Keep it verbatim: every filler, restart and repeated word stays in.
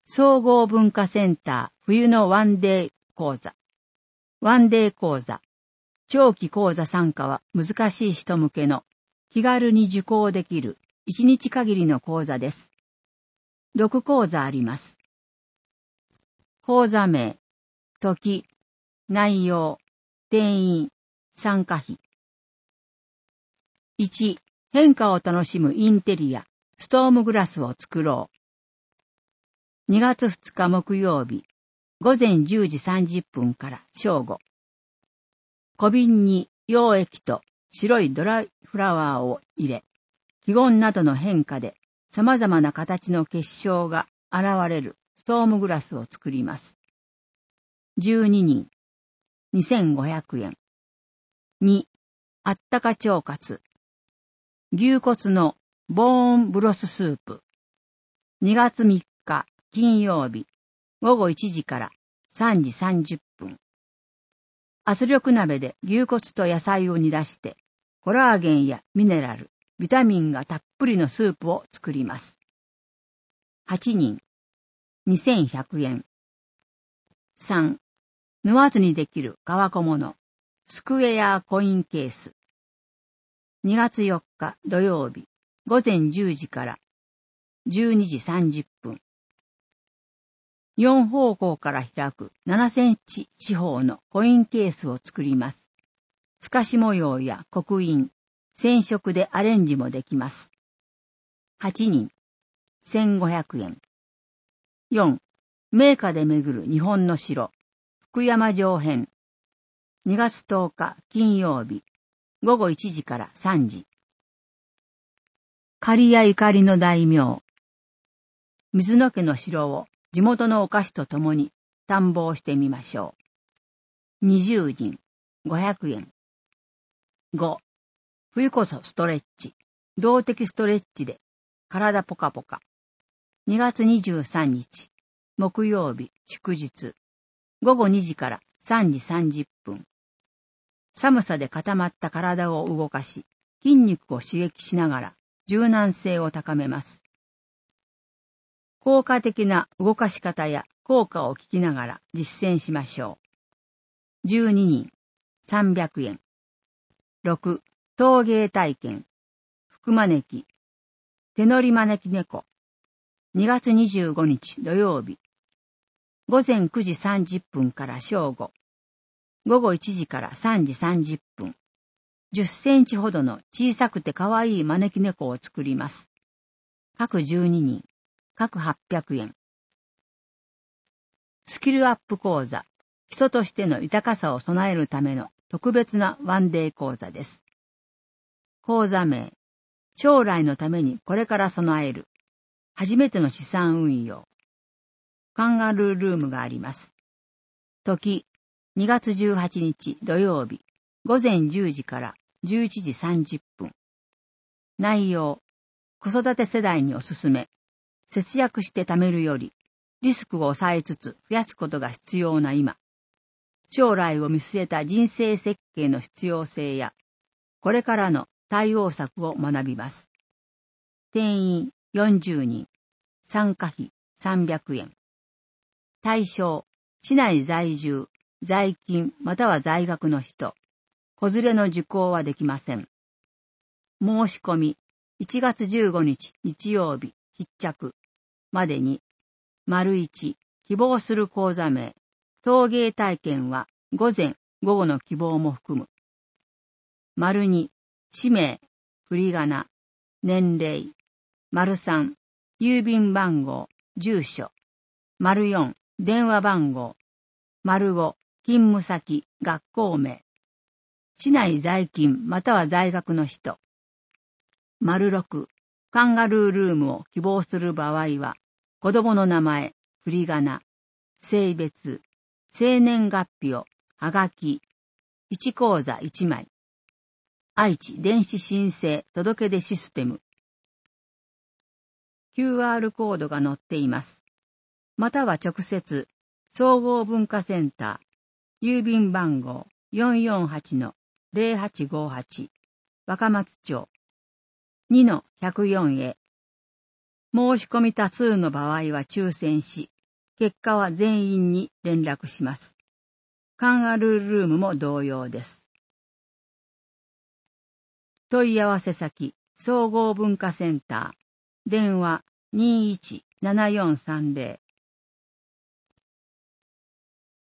総合文化センター冬のワンデー講座。ワンデー講座。長期講座参加は難しい人向けの気軽に受講できるいちにち限りの講座です。ろく講座あります。講座名、時、内容、定員、参加費。いち、変化を楽しむインテリア、ストームグラスを作ろう。にがつふつか木曜日、ごぜんじゅうじさんじゅっぷんから正午。小瓶に溶液と白いドライフラワーを入れ、気温などの変化で様々な形の結晶が現れるストームグラスを作ります。じゅうににん、にせんごひゃくえん。に、あったか腸活。牛骨のボーンブロススープ。にがつみっか金曜日、ごごいちじからさんじさんじゅっぷん。圧力鍋で牛骨と野菜を煮出して、コラーゲンやミネラル、ビタミンがたっぷりのスープを作ります。はちにん、にせんひゃくえん。さん、縫わずにできる革小物、スクエアコインケース。にがつよっか土曜日、ごぜんじゅうじからじゅうにじさんじゅっぷん。よん方向から開くななセンチ四方のコインケースを作ります。透かし模様や刻印、染色でアレンジもできます。はちにん、せんごひゃくえん。よん、名家で巡る日本の城、福山城編。にがつとおか金曜日、ごごいちじからさんじ。刈谷ゆかりの大名。水野家の城を地元のお菓子とともに探訪してみましょう。にじゅうにん、ごひゃくえん。ご、冬こそストレッチ。動的ストレッチで体ポカポカ。にがつにじゅうさんにち、木曜日、祝日。ごごにじからさんじさんじゅっぷん。寒さで固まった体を動かし、筋肉を刺激しながら柔軟性を高めます。効果的な動かし方や効果を聞きながら実践しましょう。じゅうににん、さんびゃくえん。ろく、陶芸体験。福招き。手乗り招き猫。にがつにじゅうごにち土曜日。ごぜんくじさんじゅっぷんから正午。ごごいちじからさんじさんじゅっぷん。じゅっセンチほどの小さくてかわいい招き猫を作ります。各じゅうににん、各はっぴゃくえん。スキルアップ講座、人としての豊かさを備えるための特別なワンデー講座です。講座名、将来のためにこれから備える、初めての資産運用。カンガルールームがあります。時、にがつじゅうはちにち土曜日、ごぜんじゅうじからじゅういちじさんじゅっぷん。内容、子育て世代におすすめ。節約して貯めるより、リスクを抑えつつ増やすことが必要な今。将来を見据えた人生設計の必要性や、これからの対応策を学びます。定員よんじゅうにん、参加費さんびゃくえん。対象、市内在住、在勤または在学の人。子連れの受講はできません。申し込み、いちがつじゅうごにち日曜日、必着までに、丸いち、希望する講座名、陶芸体験は午前、午後の希望も含む。丸に、氏名、振り仮名、年齢。丸さん、郵便番号、住所。丸よん、電話番号。丸ご、勤務先、学校名。市内在勤または在学の人。丸ろく、カンガルールームを希望する場合は、子供の名前、振り仮名、性別、生年月日を、はがき、いち講座いちまい。愛知電子申請届出システム。キューアール コードが載っています。または直接、総合文化センター、郵便番号 よんよんはちのゼロはちごはち、若松町 にのひゃくよん へ。申し込み多数の場合は抽選し、 結果は全員に連絡します。カンガルールームも同様です。問い合わせ先、総合文化センター、電話 にーいち ななよんさんぜろ